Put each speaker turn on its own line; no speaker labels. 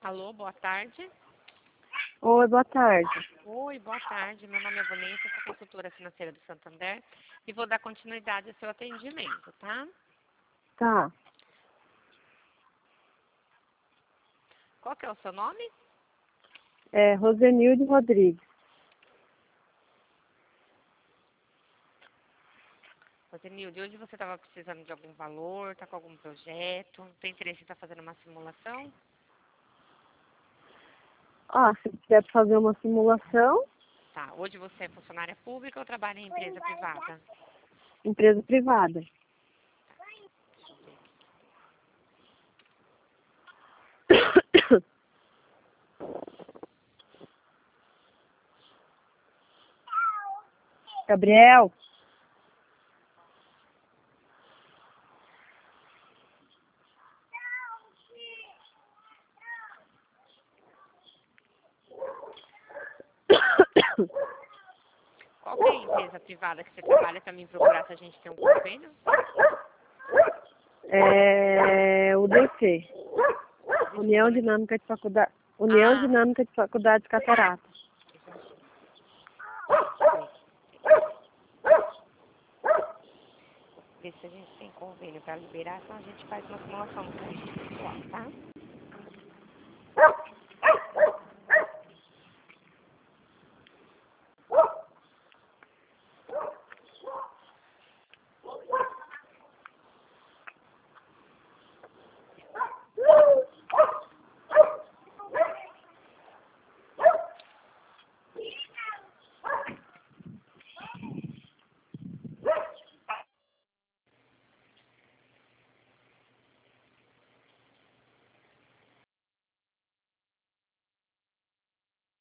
Alô, boa tarde.
Oi, boa tarde.
Oi, boa tarde. Meu nome é Vanessa, sou consultora financeira do Santander e vou dar continuidade ao seu atendimento, tá?
Tá.
Qual que é o seu nome?
É Rosenilde Rodrigues.
Rosenilde, hoje você estava precisando de algum valor, está com algum projeto, tem interesse em estar fazendo uma simulação?
Se quiser fazer uma simulação,
Tá. Hoje você é funcionária pública ou trabalha em empresa privada?
empresa privada.
Deixa eu ver aqui.
Gabriel?
Qual que é a empresa privada que você trabalha para mim procurar se a gente tem um convênio?
UDC. União Dinâmica de Faculdade. União
Ah,
Dinâmica de Faculdade de Catarata.
ver se a gente tem convênio para liberar, senão a gente faz uma simulação no crédito pessoal, tá?